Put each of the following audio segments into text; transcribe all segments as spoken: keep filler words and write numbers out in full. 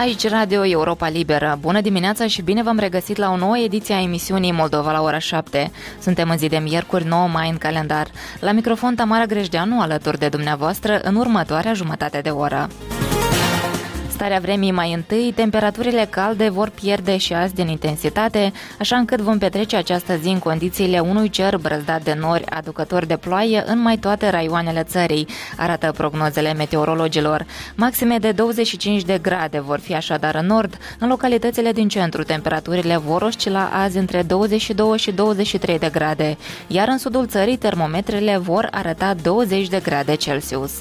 Aici Radio Europa Liberă. Bună dimineața și bine v-am regăsit la o nouă ediție a emisiunii Moldova la ora șapte. Suntem în zi de miercuri, nouă mai în calendar. La microfon Tamara Grejdeanu, alături de dumneavoastră în următoarea jumătate de oră. Starea vremii mai întâi, temperaturile calde vor pierde și azi din intensitate, așa încât vom petrece această zi în condițiile unui cer brăzdat de nori aducători de ploaie în mai toate raioanele țării, arată prognozele meteorologilor. Maxime de douăzeci și cinci de grade vor fi așadar în nord, în localitățile din centru temperaturile vor oscila azi între douăzeci și doi și douăzeci și trei de grade, iar în sudul țării termometrele vor arăta douăzeci de grade Celsius.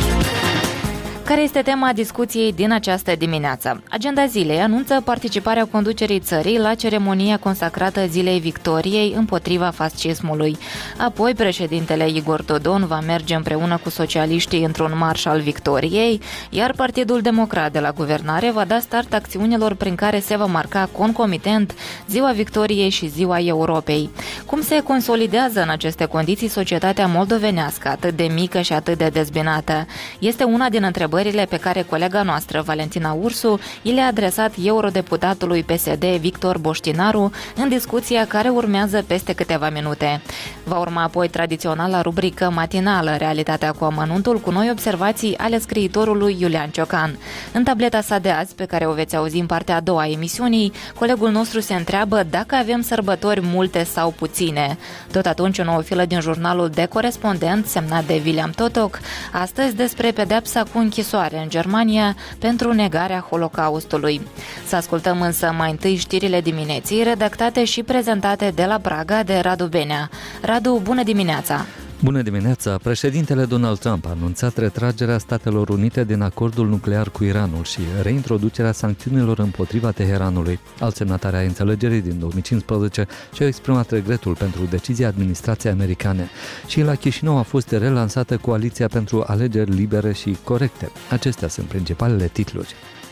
Care este tema discuției din această dimineață? Agenda zilei anunță participarea conducerii țării la ceremonia consacrată Zilei Victoriei împotriva fascismului. Apoi, președintele Igor Dodon va merge împreună cu socialiștii într-un marș al Victoriei, iar Partidul Democrat de la guvernare va da start acțiunilor prin care se va marca concomitent Ziua Victoriei și Ziua Europei. Cum se consolidează în aceste condiții societatea moldovenească, atât de mică și atât de dezbinată? Este una din întrebările pe care colega noastră, Valentina Ursu, i le-a adresat eurodeputatului P S D Victor Boștinaru în discuția care urmează peste câteva minute. Va urma apoi tradiționala rubrică matinală, Realitatea cu amănuntul, cu noi observații ale scriitorului Iulian Ciocan. În tableta sa de azi, pe care o veți auzi în partea a doua a emisiunii, colegul nostru se întreabă dacă avem sărbători multe sau puține. Tot atunci, o nouă filă din jurnalul De Corespondent, semnat de William Totoc, astăzi despre pedepsa cu închisoare în Germania pentru negarea Holocaustului. Să ascultăm însă mai întâi știrile dimineții, redactate și prezentate de la Praga de Radu Benea. Radu, bună dimineața! Bună dimineața! Președintele Donald Trump a anunțat retragerea Statelor Unite din acordul nuclear cu Iranul și reintroducerea sancțiunilor împotriva Teheranului. Alți semnatari ai înțelegerii din două mii cincisprezece și-au exprimat regretul pentru decizia administrației americane. Și la Chișinău a fost relansată coaliția pentru alegeri libere și corecte. Acestea sunt principalele titluri.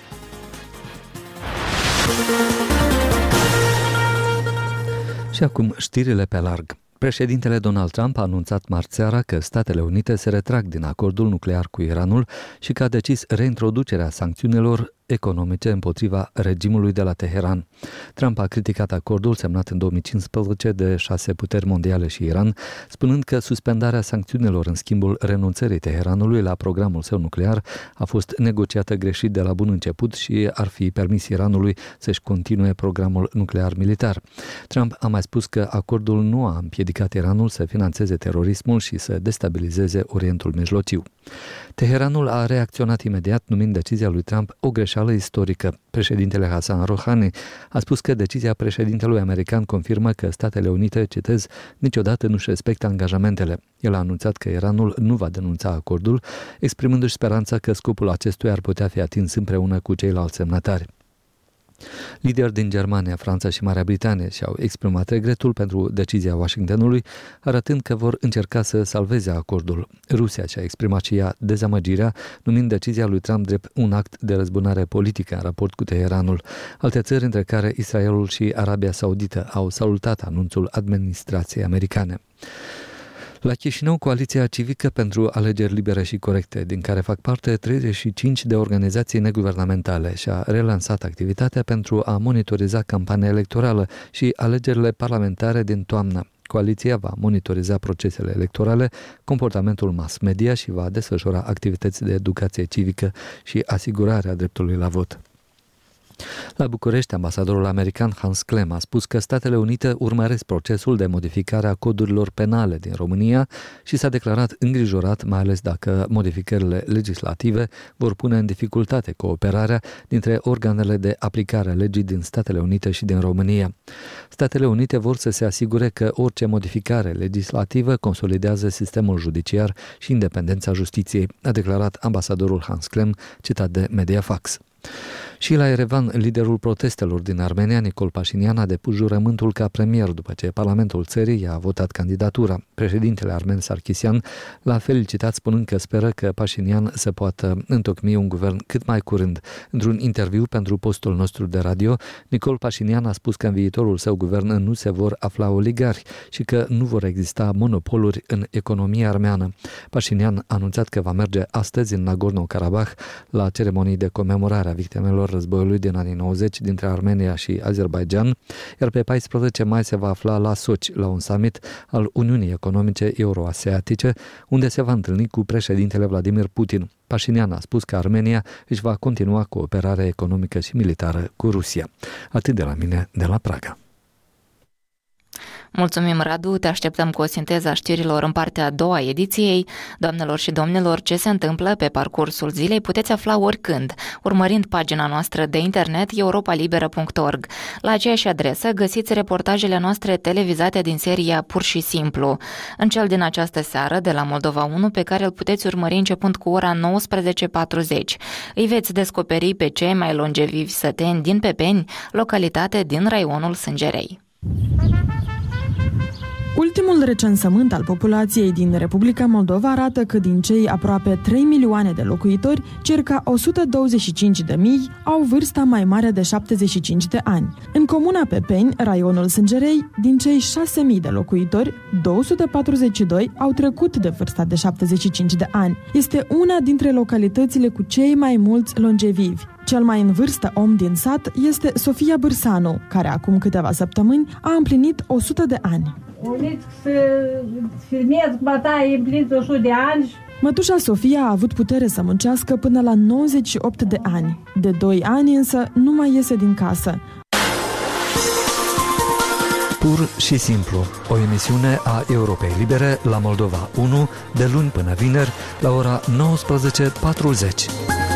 Și acum știrile pe larg. Președintele Donald Trump a anunțat marți seara că Statele Unite se retrag din acordul nuclear cu Iranul și că a decis reintroducerea sancțiunilor economice împotriva regimului de la Teheran. Trump a criticat acordul semnat în două mii cincisprezece de șase puteri mondiale și Iran, spunând că suspendarea sancțiunilor în schimbul renunțării Teheranului la programul său nuclear a fost negociată greșit de la bun început și ar fi permis Iranului să-și continue programul nuclear militar. Trump a mai spus că acordul nu a împiedicat Iranul să financeze terorismul și să destabilizeze Orientul Mijlociu. Teheranul a reacționat imediat, numind decizia lui Trump o greșeală istorică. Președintele Hassan Rouhani a spus că decizia președintelui american confirmă că Statele Unite, citez, niciodată nu-și respectă angajamentele. El a anunțat că Iranul nu va denunța acordul, exprimându-și speranța că scopul acestuia ar putea fi atins împreună cu ceilalți semnatari. Lideri din Germania, Franța și Marea Britanie și-au exprimat regretul pentru decizia Washingtonului, arătând că vor încerca să salveze acordul. Rusia și-a exprimat și ea dezamăgirea, numind decizia lui Trump drept un act de răzbunare politică în raport cu Teheranul. Alte țări, între care Israelul și Arabia Saudită, au salutat anunțul administrației americane. La Chișinău, Coaliția Civică pentru Alegeri Libere și Corecte, din care fac parte treizeci și cinci de organizații neguvernamentale, și-a relansat activitatea pentru a monitoriza campania electorală și alegerile parlamentare din toamnă. Coaliția va monitoriza procesele electorale, comportamentul mass media și va desfășura activități de educație civică și asigurarea dreptului la vot. La București, ambasadorul american Hans Klem a spus că Statele Unite urmăresc procesul de modificare a codurilor penale din România și s-a declarat îngrijorat, mai ales dacă modificările legislative vor pune în dificultate cooperarea dintre organele de aplicare a legii din Statele Unite și din România. Statele Unite vor să se asigure că orice modificare legislativă consolidează sistemul judiciar și independența justiției, a declarat ambasadorul Hans Klem, citat de Mediafax. Și la Erevan, liderul protestelor din Armenia, Nicol Pașinian, a depus jurământul ca premier după ce Parlamentul țării i-a votat candidatura. Președintele armen Sarkisian l-a felicitat spunând că speră că Pașinian să poată întocmi un guvern cât mai curând. Într-un interviu pentru postul nostru de radio, Nicol Pașinian a spus că în viitorul său guvern nu se vor afla oligarhi și că nu vor exista monopoluri în economia armeană. Pașinian a anunțat că va merge astăzi în Nagorno-Karabakh la ceremonii de comemorare a victimelor războiului din anii nouăzeci dintre Armenia și Azerbaijan, iar pe paisprezece mai se va afla la Sochi, la un summit al Uniunii Economice Euroasiatice, unde se va întâlni cu președintele Vladimir Putin. Pașinian a spus că Armenia își va continua cooperarea economică și militară cu Rusia. Atât de la mine, de la Praga. Mulțumim, Radu, te așteptăm cu o sinteză a știrilor în partea a doua ediției. Doamnelor și domnilor, ce se întâmplă pe parcursul zilei puteți afla oricând, urmărind pagina noastră de internet europa liberă punct org. La aceeași adresă găsiți reportajele noastre televizate din seria Pur și Simplu. În cel din această seară, de la Moldova unu, pe care îl puteți urmări începând cu ora nouăsprezece patruzeci. Îi veți descoperi pe cei mai longevivi săteni din Pepeni, localitate din raionul Sângerei. Ultimul recensământ al populației din Republica Moldova arată că din cei aproape trei milioane de locuitori, circa o sută douăzeci și cinci de mii au vârsta mai mare de șaptezeci și cinci de ani. În comuna Pepeni, raionul Sângerei, din cei șase mii de locuitori, două sute patruzeci și doi au trecut de vârsta de șaptezeci și cinci de ani. Este una dintre localitățile cu cei mai mulți longevivi. Cel mai în vârstă om din sat este Sofia Bârsanu, care acum câteva săptămâni a împlinit o sută de ani. Uniți să filmez bătaie împliniți o sută de ani. Mătușa Sofia a avut putere să muncească până la nouăzeci și opt de ani. De doi ani însă nu mai iese din casă. Pur și simplu, o emisiune a Europei Libere la Moldova unu, de luni până vineri, la ora nouăsprezece patruzeci.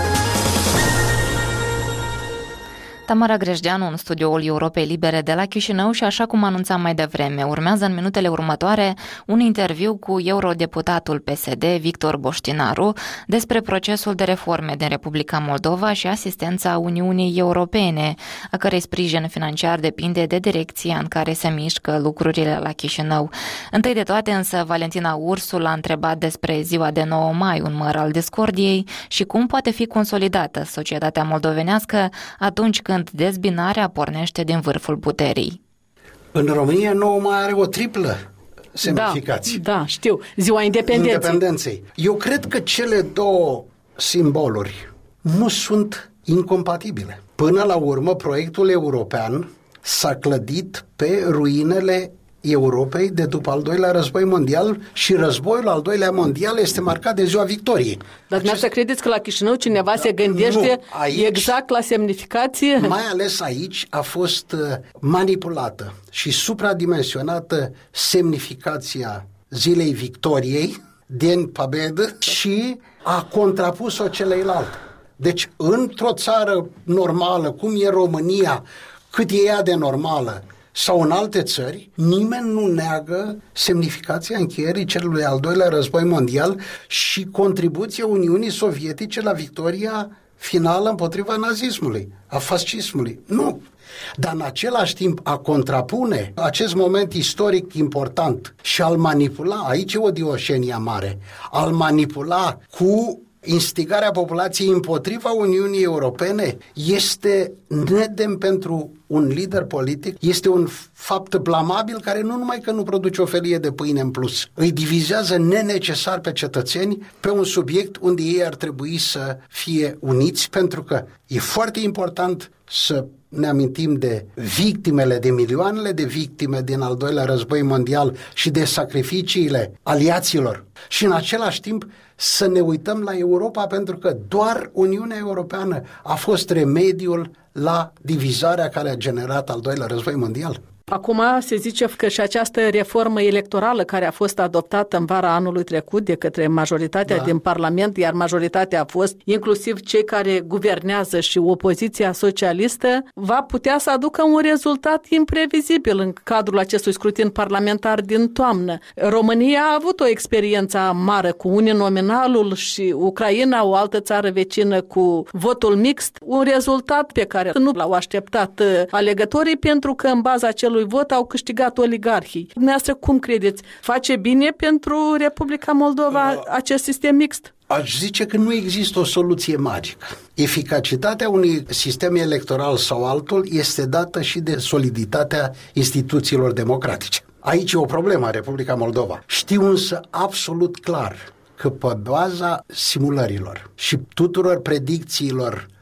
Tamara Grejdeanu în studioul Europei Libere de la Chișinău și așa cum anunțam mai devreme, urmează în minutele următoare un interviu cu eurodeputatul P S D Victor Boștinaru despre procesul de reforme din Republica Moldova și asistența Uniunii Europene, a cărei sprijin financiar depinde de direcția în care se mișcă lucrurile la Chișinău. Întâi de toate însă, Valentina Ursu l-a întrebat despre ziua de nouă mai, un măr al discordiei, și cum poate fi consolidată societatea moldovenească atunci când dezbinarea pornește din vârful puterii. În România nouă mai are o triplă semnificație. Da, da, știu. Ziua Independenței. Independenței. Eu cred că cele două simboluri nu sunt incompatibile. Până la urmă, proiectul european s-a clădit pe ruinele Europei de după al doilea război mondial și războiul al doilea mondial este marcat de ziua victoriei. Dar dumneavoastră Acest... credeți că la Chișinău cineva da, se gândește nu, aici, exact la semnificație? Mai ales aici a fost manipulată și supradimensionată semnificația zilei victoriei din Победы și a contrapus-o celeilalte. Deci, într-o țară normală, cum e România, cât e ea de normală, sau în alte țări, nimeni nu neagă semnificația încheierii celui al doilea război mondial și contribuția Uniunii Sovietice la victoria finală împotriva nazismului, a fascismului. Nu. Dar în același timp a contrapune acest moment istoric important și a-l manipula, aici e o dioșenia mare, a-l manipula cu instigarea populației împotriva Uniunii Europene este nedemn pentru un lider politic, este un fapt blamabil care nu numai că nu produce o felie de pâine în plus, îi divizează nenecesar pe cetățeni pe un subiect unde ei ar trebui să fie uniți, pentru că e foarte important să ne amintim de victimele, de milioanele de victime din al doilea război mondial și de sacrificiile aliaților și în același timp să ne uităm la Europa, pentru că doar Uniunea Europeană a fost remediul la divizarea care a generat al doilea război mondial. Acum se zice că și această reformă electorală care a fost adoptată în vara anului trecut de către majoritatea da. din Parlament, iar majoritatea a fost inclusiv cei care guvernează și opoziția socialistă, va putea să aducă un rezultat imprevizibil în cadrul acestui scrutin parlamentar din toamnă. România a avut o experiență mare cu uninominalul și Ucraina, o altă țară vecină, cu votul mixt, un rezultat pe care nu l-au așteptat alegătorii, pentru că în baza acelui vot au câștigat oligarhii. Dumneavoastră, cum credeți? Face bine pentru Republica Moldova uh, acest sistem mixt? Aș zice că nu există o soluție magică. Eficacitatea unui sistem electoral sau altul este dată și de soliditatea instituțiilor democratice. Aici e o problemă a Republica Moldova. Știu însă absolut clar că pe baza simulărilor și tuturor predicțiilor pe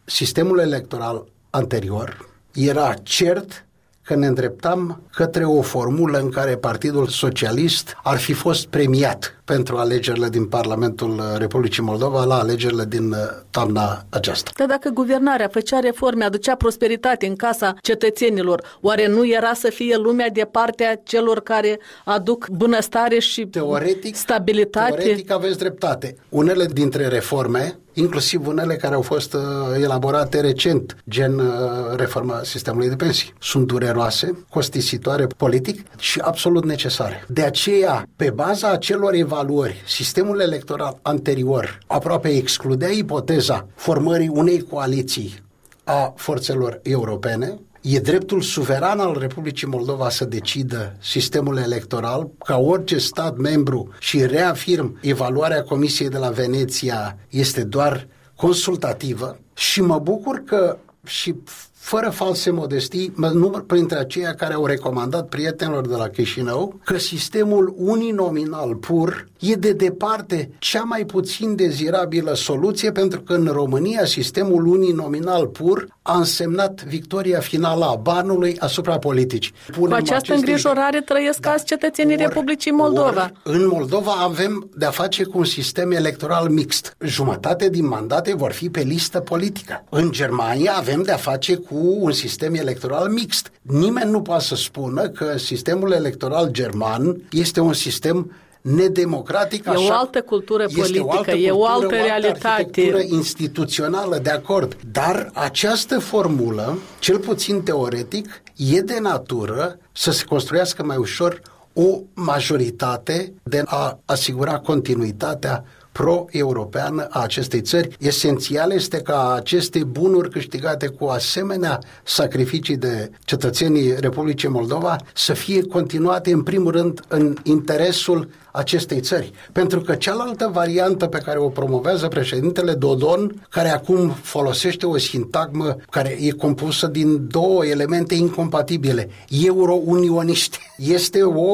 sistemul electoral anterior, era cert că ne îndreptam către o formulă în care Partidul Socialist ar fi fost premiat pentru alegerile din Parlamentul Republicii Moldova la alegerile din toamna aceasta. Dar dacă guvernarea făcea reforme, aducea prosperitate în casa cetățenilor, oare nu era să fie lumea de partea celor care aduc bunăstare și teoretic, stabilitate? Teoretic aveți dreptate. Unele dintre reforme, inclusiv unele care au fost uh, elaborate recent, gen uh, reforma sistemului de pensii, sunt dureroase, costisitoare politic și absolut necesare. De aceea, pe baza acelor evaluări, sistemul electoral anterior aproape excludea ipoteza formării unei coaliții a forțelor europene. E dreptul suveran al Republicii Moldova să decidă sistemul electoral, ca orice stat membru, și reafirm, evaluarea Comisiei de la Veneția este doar consultativă și mă bucur că, și fără false modestii, mă număr printre aceia care au recomandat prietenilor de la Chișinău că sistemul uninominal pur e de departe cea mai puțin dezirabilă soluție, pentru că în România sistemul uninominal pur a însemnat victoria finală a banului asupra politicii. Punem Cu această îngrijorare trăiesc da. azi cetățenii or, Republicii Moldova. Or, în Moldova avem de-a face cu un sistem electoral mixt. Jumătate din mandate vor fi pe listă politică. În Germania avem de-a face cu un sistem electoral mixt. Nimeni nu poate să spună că sistemul electoral german este un sistem nedemocratic. E o altă cultură politică, o altă e cultură, o altă realitate. O altă instituțională, de acord. Dar această formulă, cel puțin teoretic, e de natură să se construiască mai ușor o majoritate de a asigura continuitatea pro-europeană a acestei țări. Esențial este ca aceste bunuri câștigate cu asemenea sacrificii de cetățenii Republicii Moldova să fie continuate în primul rând în interesul acestei țări. Pentru că cealaltă variantă pe care o promovează președintele Dodon, care acum folosește o sintagmă care e compusă din două elemente incompatibile, euro-unioniști, este o,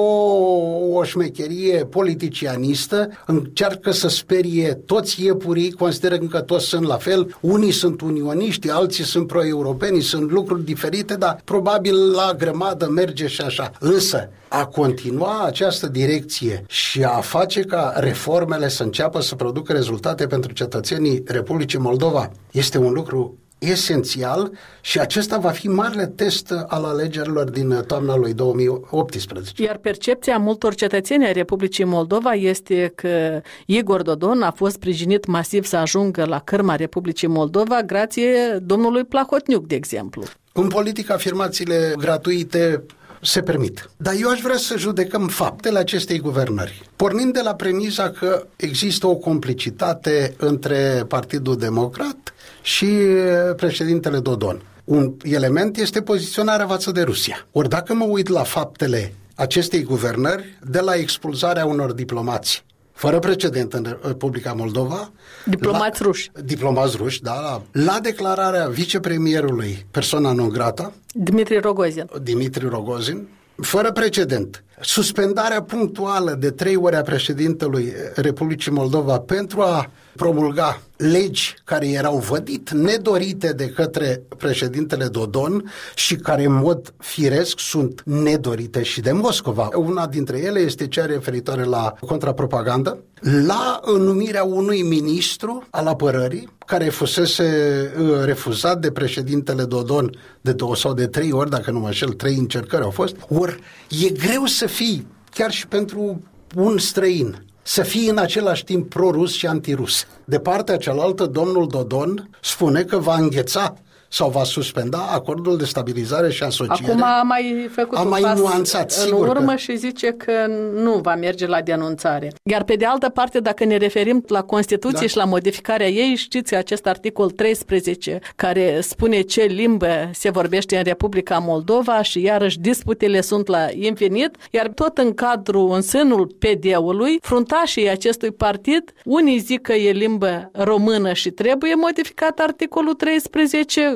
o șmecherie politicianistă, încearcă să sperie toți iepurii, consideră că toți sunt la fel, unii sunt unioniști, alții sunt pro-europeni, sunt lucruri diferite, dar probabil la grămadă merge și așa. Însă, a continua această direcție și a face ca reformele să înceapă să producă rezultate pentru cetățenii Republicii Moldova este un lucru esențial și acesta va fi marele test al alegerilor din toamna lui două mii optsprezece. Iar percepția multor cetățeni ai Republicii Moldova este că Igor Dodon a fost sprijinit masiv să ajungă la cârma Republicii Moldova grație domnului Plahotniuc, de exemplu. În politică, afirmațiile gratuite se permit. Dar eu aș vrea să judecăm faptele acestei guvernări, pornind de la premisa că există o complicitate între Partidul Democrat și președintele Dodon. Un element este poziționarea față de Rusia. Ori dacă mă uit la faptele acestei guvernări, de la expulzarea unor diplomați fără precedent în Republica Moldova, diplomați la, ruși. Diplomați ruși, da, la, la declararea vicepremierului persoana non grata, Dimitri Rogozin. Dimitri Rogozin, fără precedent. Suspendarea punctuală de trei ori a președintelui Republicii Moldova pentru a promulga legi care erau vădit nedorite de către președintele Dodon și care în mod firesc sunt nedorite și de Moscova. Una dintre ele este cea referitoare la contrapropagandă, la numirea unui ministru al apărării care fusese refuzat de președintele Dodon de două sau de trei ori, dacă nu mă înșel, trei încercări au fost. Ori e greu să fii, chiar și pentru un străin, să fie în același timp pro-rus și antirus. De partea cealaltă, domnul Dodon spune că va îngheța sau va suspenda acordul de stabilizare și asociere. Acum a mai făcut a un mai pas nuanțat, în sigur urmă că... și zice că nu va merge la denunțare. Iar pe de altă parte, dacă ne referim la Constituție da. și la modificarea ei, știți acest articol treisprezece care spune ce limbă se vorbește în Republica Moldova și iarăși disputele sunt la infinit, iar tot în cadrul, în sânul P D-ului, fruntașii acestui partid, unii zic că e limbă română și trebuie modificat articolul treisprezece,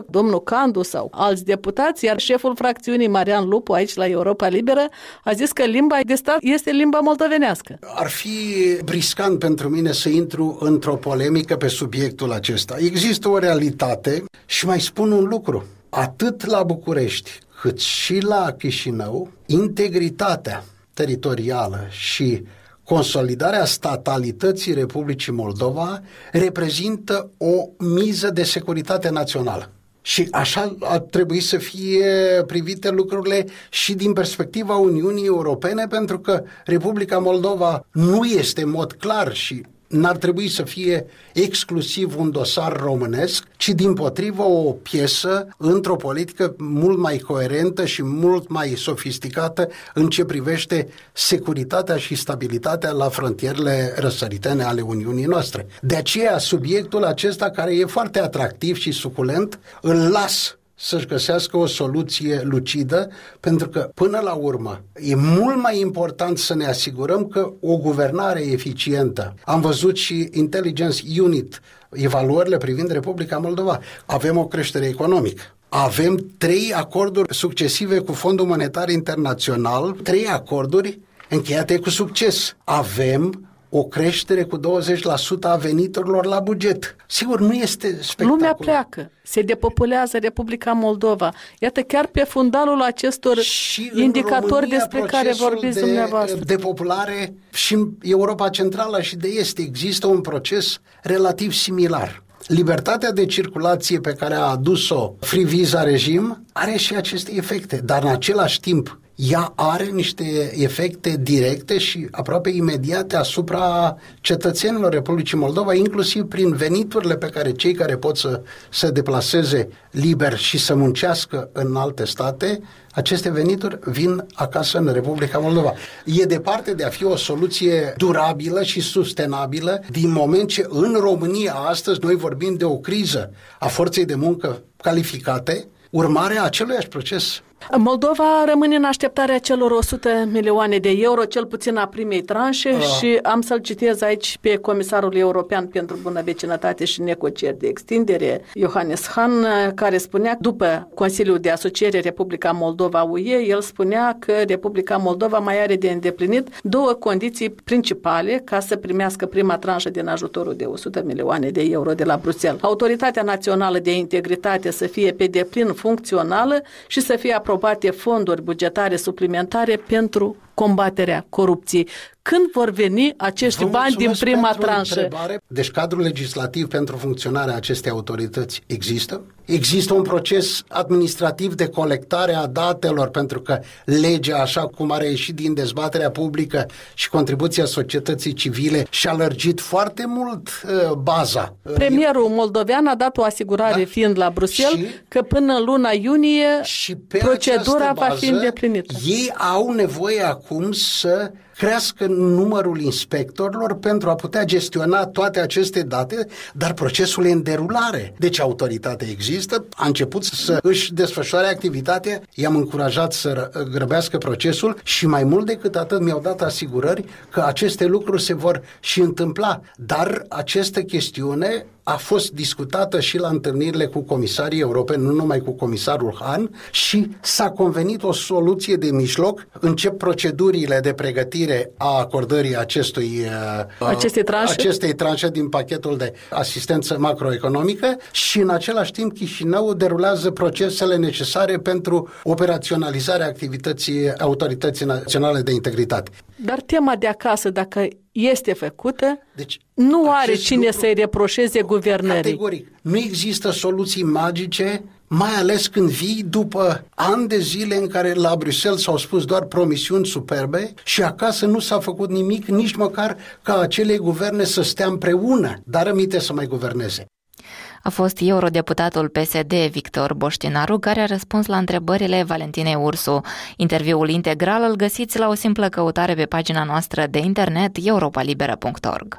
Ciucă, domnul Candu sau alți deputați, iar șeful fracțiunii Marian Lupu aici la Europa Liberă a zis că limba de stat este limba moldovenească. Ar fi riscant pentru mine să intru într-o polemică pe subiectul acesta. Există o realitate și mai spun un lucru. Atât la București cât și la Chișinău, integritatea teritorială și consolidarea statalității Republicii Moldova reprezintă o miză de securitate națională. Și așa ar trebui să fie privite lucrurile și din perspectiva Uniunii Europene, pentru că Republica Moldova nu este în mod clar și n-ar trebui să fie exclusiv un dosar românesc, ci dimpotrivă o piesă într-o politică mult mai coerentă și mult mai sofisticată în ce privește securitatea și stabilitatea la frontierele răsăritene ale Uniunii noastre. De aceea, subiectul acesta, care e foarte atractiv și suculent, îl las să-și găsească o soluție lucidă, pentru că, până la urmă, e mult mai important să ne asigurăm că o guvernare eficientă. Am văzut și Intelligence Unit, evaluările privind Republica Moldova. Avem o creștere economică. Avem trei acorduri succesive cu Fondul Monetar Internațional, trei acorduri încheiate cu succes. Avem o creștere cu douăzeci la sută a veniturilor la buget. Sigur, nu este spectacol. Lumea pleacă, se depopulează Republica Moldova. Iată, chiar pe fundalul acestor și indicatori România, despre care vorbiți de, dumneavoastră. Depopulare și în Europa Centrală și de Est există un proces relativ similar. Libertatea de circulație pe care a adus-o free visa regim are și aceste efecte, dar în același timp ea are niște efecte directe și aproape imediate asupra cetățenilor Republicii Moldova, inclusiv prin veniturile pe care cei care pot să se deplaseze liber și să muncească în alte state, aceste venituri vin acasă în Republica Moldova. E departe de a fi o soluție durabilă și sustenabilă, din moment ce în România astăzi noi vorbim de o criză a forței de muncă calificate, urmare a aceluiași proces. Moldova rămâne în așteptarea celor o sută milioane de euro, cel puțin a primei tranșe, uh. și am să-l citez aici pe comisarul european pentru bună vecinătate și negocieri de extindere, Johannes Hahn, care spunea, după Consiliul de Asociere Republica Moldova-U E, el spunea că Republica Moldova mai are de îndeplinit două condiții principale ca să primească prima tranșă din ajutorul de o sută milioane de euro de la Bruxelles. Autoritatea Națională de Integritate să fie pe deplin funcțională și să fie aprobate fonduri bugetare suplimentare pentru combaterea corupției. Când vor veni acești bani din prima tranșă? Deci cadrul legislativ pentru funcționarea acestei autorități există? Există un proces administrativ de colectare a datelor, pentru că legea, așa cum a reieșit din dezbaterea publică și contribuția societății civile, și-a lărgit foarte mult uh, baza. Premierul moldovean a dat o asigurare, da? Fiind la Bruxelles, și, că până în luna iunie și procedura va fi îndeplinită. Ei au nevoie acum să crească numărul inspectorilor pentru a putea gestiona toate aceste date, dar procesul e în derulare. Deci autoritatea există, a început să își desfășoare activitatea, i-am încurajat să grăbească procesul și mai mult decât atât mi-au dat asigurări că aceste lucruri se vor și întâmpla. Dar această chestiune a fost discutată și la întâlnirile cu comisarii europeni, nu numai cu comisarul Hahn, și s-a convenit o soluție de mijloc. Încep procedurile de pregătire a acordării acestui, acestei tranșe? acestei tranșe din pachetul de asistență macroeconomică și în același timp Chișinău derulează procesele necesare pentru operaționalizarea activității Autorității Naționale de Integritate. Dar tema de acasă, dacă este făcută, deci, nu are cine lucru, să-i reproșeze guvernării. Categoric. Nu există soluții magice, mai ales când vii după ani de zile în care la Bruxelles s-au spus doar promisiuni superbe și acasă nu s-a făcut nimic, nici măcar ca acele guverne să stea împreună, dar rămite să mai guverneze. A fost eurodeputatul P S D Victor Boștinaru, care a răspuns la întrebările Valentinei Ursu. Interviul integral îl găsiți la o simplă căutare pe pagina noastră de internet europa liberă punct org.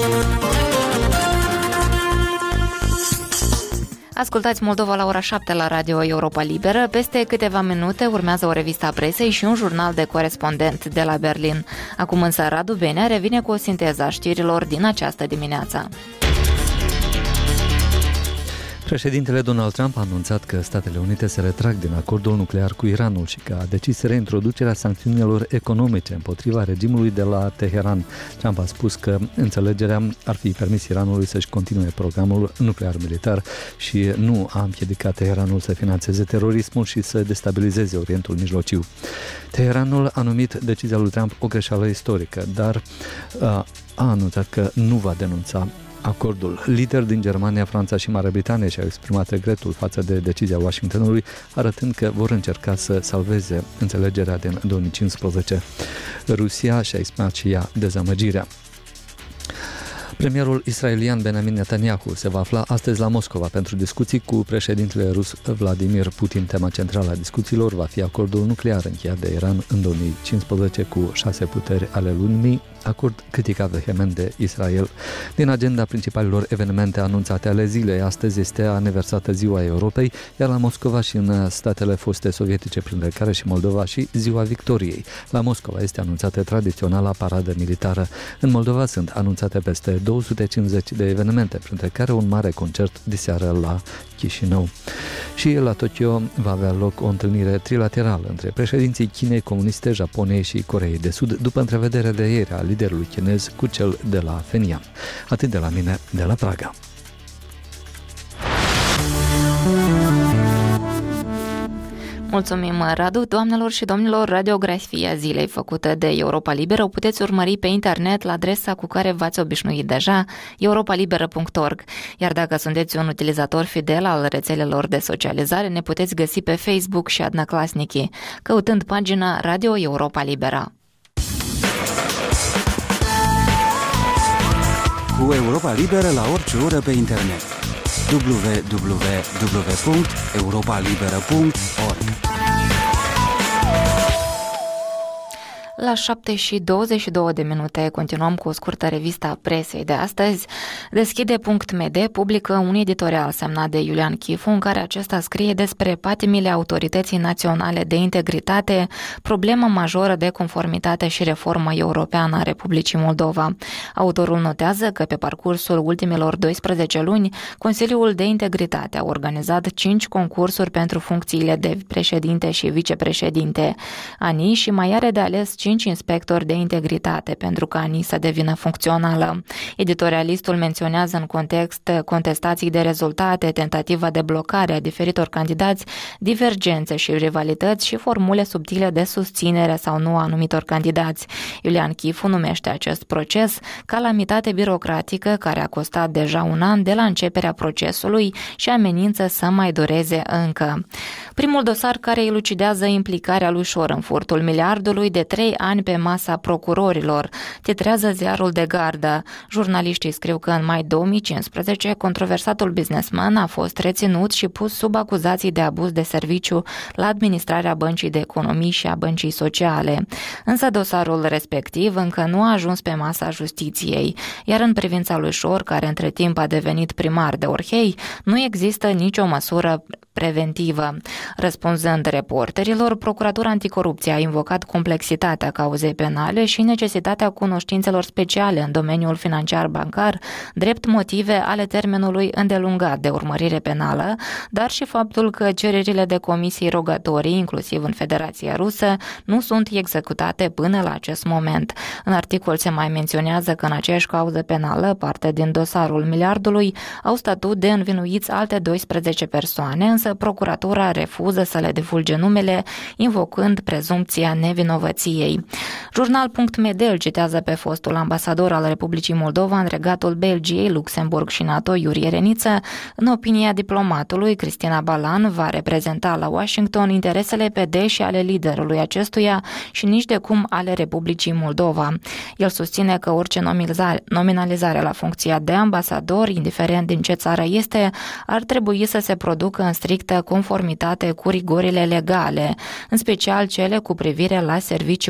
Ascultați Moldova la ora șapte la Radio Europa Liberă. Peste câteva minute urmează o revistă a presei și un jurnal de corespondent de la Berlin. Acum însă Radu Benea revine cu o sinteză a știrilor din această dimineață. Președintele Donald Trump a anunțat că Statele Unite se retrag din acordul nuclear cu Iranul și că a decis reintroducerea sancțiunilor economice împotriva regimului de la Teheran. Trump a spus că înțelegerea ar fi permis Iranului să-și continue programul nuclear militar și nu a împiedicat Teheranul să finanțeze terorismul și să destabilizeze Orientul Mijlociu. Teheranul a numit decizia lui Trump o greșeală istorică, dar a, a anunțat că nu va denunța acordul. Lideri din Germania, Franța și Marea Britanie și-au exprimat regretul față de decizia Washingtonului, arătând că vor încerca să salveze înțelegerea din două mii cincisprezece. Rusia și-a exprimat și ea dezamăgirea. Premierul israelian Benjamin Netanyahu se va afla astăzi la Moscova pentru discuții cu președintele rus Vladimir Putin. Tema centrală a discuțiilor va fi acordul nuclear încheiat de Iran în două mii cincisprezece cu șase puteri ale lumii, acord criticat vehement de Israel. Din agenda principalelor evenimente anunțate ale zilei, astăzi este aniversată Ziua Europei, iar la Moscova și în statele foste sovietice, printre care și Moldova, și Ziua Victoriei. La Moscova este anunțată tradiționala paradă militară. În Moldova sunt anunțate peste două sute cincizeci de evenimente, printre care un mare concert diseară la Chișinău. Și la Tokyo va avea loc o întâlnire trilaterală între președinții Chinei Comuniste, Japoniei și Coreei de Sud, după întrevederea de ieri a liderului chinez cu cel de la Fenian. Atât de la mine, de la Praga. Mulțumim, Radu. Doamnelor și domnilor, radiografia zilei făcută de Europa Liberă o puteți urmări pe internet la adresa cu care v-ați obișnuit deja, europa liberă punct org. Iar dacă sunteți un utilizator fidel al rețelelor de socializare, ne puteți găsi pe Facebook și Adnăclasnici, căutând pagina Radio Europa Liberă. Cu Europa Liberă la orice oră pe internet. w w w punct europa liberă punct org. La șapte și douăzeci și două de minute continuăm cu o scurtă revistă a presei de astăzi. Deschide punct m d publică un editorial semnat de Iulian Chifu, în care acesta scrie despre patimile Autorității Naționale de Integritate, problemă majoră de conformitate și reformă europeană a Republicii Moldova. Autorul notează că pe parcursul ultimelor doisprezece luni, Consiliul de Integritate a organizat cinci concursuri pentru funcțiile de președinte și vicepreședinte. ANI și mai are de ales cinci inspectori de integritate pentru ca ANI să devină funcțională. Editorialistul menționează în context contestații de rezultate, tentativa de blocare a diferitor candidați, divergențe și rivalități și formule subtile de susținere sau nu a anumitor candidați. Iulian Chifu numește acest proces calamitate birocratică care a costat deja un an de la începerea procesului și amenință să mai dureze încă. Primul dosar care elucidează implicarea lui Șor în furtul miliardului de trei ani pe masa procurorilor, titrează ziarul de gardă. Jurnaliștii scriu că în mai două mii cincisprezece controversatul businessman a fost reținut și pus sub acuzații de abuz de serviciu la administrarea Băncii de Economii și a Băncii Sociale. Însă dosarul respectiv încă nu a ajuns pe masa justiției, iar în privința lui Șor, care între timp a devenit primar de Orhei, nu există nicio măsură preventivă. Răspunzând reporterilor, Procuratura Anticorupție a invocat complexitatea cauzei penale și necesitatea cunoștințelor speciale în domeniul financiar-bancar, drept motive ale termenului îndelungat de urmărire penală, dar și faptul că cererile de comisii rogatorii, inclusiv în Federația Rusă, nu sunt executate până la acest moment. În articol se mai menționează că în aceeași cauză penală, parte din dosarul miliardului, au statut de învinuiți alte douăsprezece persoane, însă procuratura refuză să le divulge numele, invocând prezumția nevinovăției. Jurnal punct m d îl citează pe fostul ambasador al Republicii Moldova în Regatul Belgiei, Luxemburg și NATO, Iurie Reniță. În opinia diplomatului, Cristina Balan va reprezenta la Washington interesele P D și ale liderului acestuia și nici de cum ale Republicii Moldova. El susține că orice nominalizare la funcția de ambasador, indiferent din ce țară este, ar trebui să se producă în strictă conformitate cu rigorile legale, în special cele cu privire la serviciu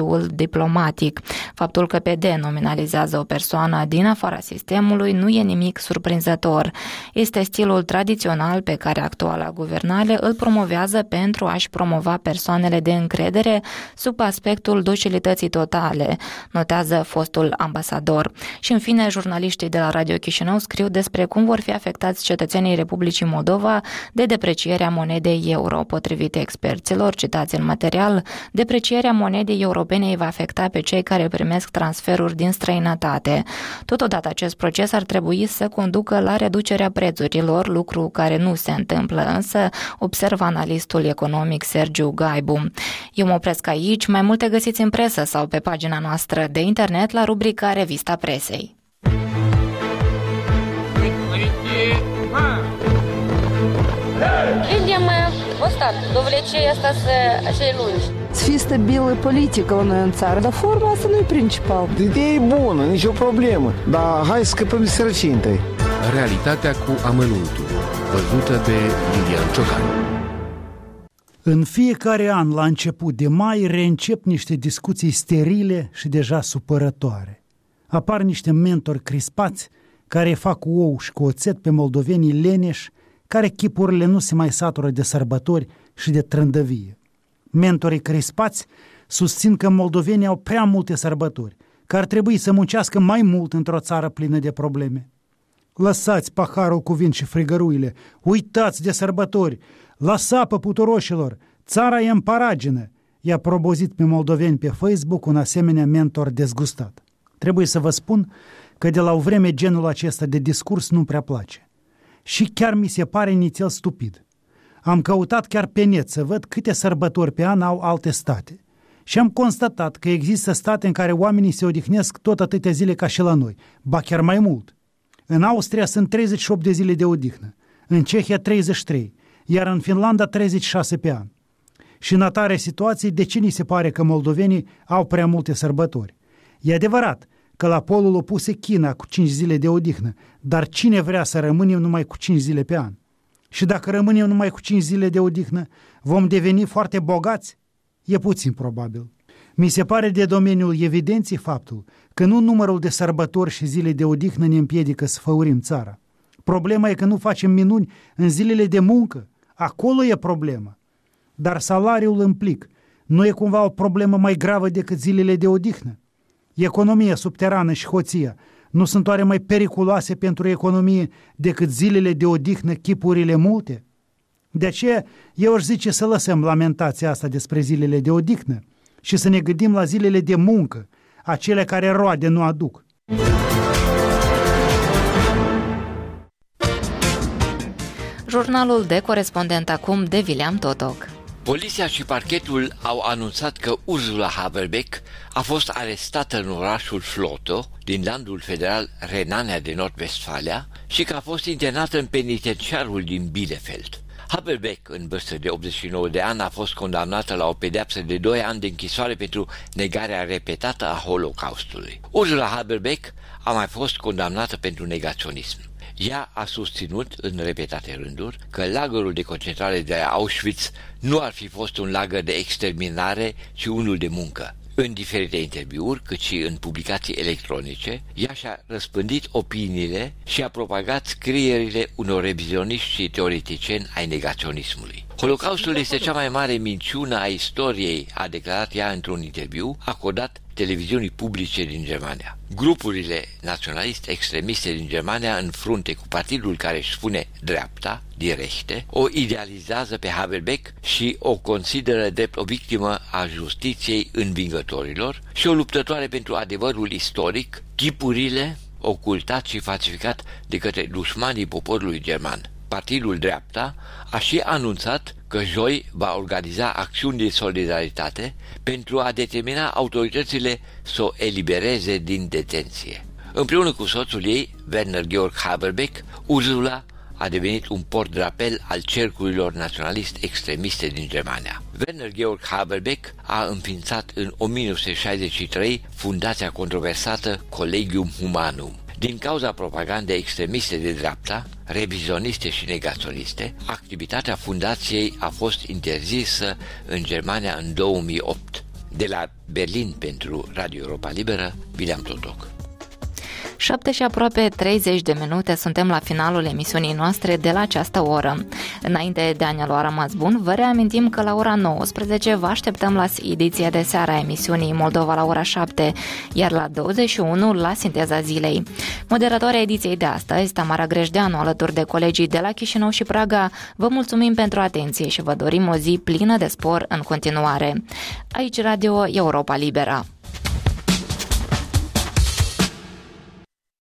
tablou diplomatic. Faptul că P D nominalizează o persoană din afara sistemului nu e nimic surprinzător. Este stilul tradițional pe care actuala guvernare îl promovează pentru a-și promova persoanele de încredere sub aspectul docilității totale, notează fostul ambasador. Și în fine, jurnaliștii de la Radio Chișinău scriu despre cum vor fi afectați cetățenii Republicii Moldova de deprecierea monedei euro. Potrivit experților citați în material, deprecierea monedei europene îi va afecta pe cei care primesc transferuri din străinătate. Totodată, acest proces ar trebui să conducă la reducerea prețurilor, lucru care nu se întâmplă însă, observă analistul economic Sergiu Gaibu. Eu mă opresc aici, mai multe găsiți în presă sau pe pagina noastră de internet la rubrica Revista Presei. Видим вот так, довлечение asta acei lungi. Să fie stabilă politică la noi în țară, dar forma asta nu e principal. Ideea e bună, nicio problemă, dar hai să scăpăm de sărăcie întâi. Realitatea cu amănuntul, văzută de Lilian Ciocan. În fiecare an, la început de mai, reîncep niște discuții sterile și deja supărătoare. Apar niște mentori crispați care fac cu ou și cu oțet pe moldovenii leneși, care chipurile nu se mai satură de sărbători și de trândăvie. Mentorii crispați susțin că moldovenii au prea multe sărbători, că ar trebui să muncească mai mult într-o țară plină de probleme. Lăsați paharul cu vin și frigăruile, uitați de sărbători, la sapă puturoșilor, țara e în paragină, i-a probozit pe moldoveni pe Facebook un asemenea mentor dezgustat. Trebuie să vă spun că de la o vreme genul acesta de discurs nu prea place. Și chiar mi se pare inițial stupid. Am căutat chiar pe net să văd câte sărbători pe an au alte state. Și am constatat că există state în care oamenii se odihnesc tot atâtea zile ca și la noi, ba chiar mai mult. În Austria sunt treizeci și opt de zile de odihnă, în Cehia treizeci și trei, iar în Finlanda treizeci și șase pe an. Și în atare situații, de ce ni se pare că moldovenii au prea multe sărbători? E adevărat că la polul opus e China cu cinci zile de odihnă, dar cine vrea să rămânem numai cu cinci zile pe an? Și dacă rămânem numai cu cinci zile de odihnă, vom deveni foarte bogați? E puțin probabil. Mi se pare de domeniul evidenței faptul că nu numărul de sărbători și zile de odihnă ne împiedică să făurim țara. Problema e că nu facem minuni în zilele de muncă. Acolo e problema. Dar salariul în plic nu e cumva o problemă mai gravă decât zilele de odihnă? Economia subterană și hoția nu sunt oare mai periculoase pentru economie decât zilele de odihnă, chipurile multe? De aceea eu aș zice să lăsăm lamentația asta despre zilele de odihnă și să ne gândim la zilele de muncă, acele care roade nu aduc. Jurnalul de corespondent acum de Vileam Totoc. Poliția și parchetul au anunțat că Ursula Haberbeck a fost arestată în orașul Floto, din landul federal Renania de Nord-Vestfalia, și că a fost internată în penitenciarul din Bielefeld. Haberbeck, în vârstă de optzeci și nouă de ani, a fost condamnată la o pedeapsă de doi ani de închisoare pentru negarea repetată a Holocaustului. Ursula Haberbeck a mai fost condamnată pentru negaționism. Ea a susținut în repetate rânduri că lagărul de concentrare de Auschwitz nu ar fi fost un lagăr de exterminare, ci unul de muncă. În diferite interviuri, cât și în publicații electronice, ea și-a răspândit opiniile și a propagat scrierile unor revizioniști și teoreticieni ai negaționismului. Holocaustul este cea mai mare minciună a istoriei, a declarat ea într-un interviu acordat televiziunii publice din Germania. Grupurile naționalist-extremiste din Germania, în frunte cu partidul care își spune dreapta, Die Rechte, o idealizează pe Haberbeck și o consideră drept o victimă a justiției învingătorilor și o luptătoare pentru adevărul istoric, chipurile ocultat și falsificat de către dușmanii poporului german. Partidul Dreapta a și anunțat că joi va organiza acțiuni de solidaritate pentru a determina autoritățile să o elibereze din detenție. Împreună cu soțul ei, Werner Georg Haberbeck, Ursula a devenit un port de apel al cercurilor naționalist-extremiste din Germania. Werner Georg Haberbeck a înființat în o mie nouă sute șaizeci și trei fundația controversată Collegium Humanum. Din cauza propagandei extremiste de dreapta, revizioniste și negaționiste, activitatea fundației a fost interzisă în Germania în două mii opt. De la Berlin pentru Radio Europa Liberă, Bileam Totoc. șapte și aproape treizeci de minute, suntem la finalul emisiunii noastre de la această oră. Înainte de a ne lua rămas bun, vă reamintim că la ora nouăsprezece vă așteptăm la ediția de seară a emisiunii Moldova la ora șapte, iar la douăzeci și unu la Sinteza Zilei. Moderatoarea ediției de astăzi, Tamara Grejdeanu, alături de colegii de la Chișinău și Praga, vă mulțumim pentru atenție și vă dorim o zi plină de spor în continuare. Aici Radio Europa Liberă.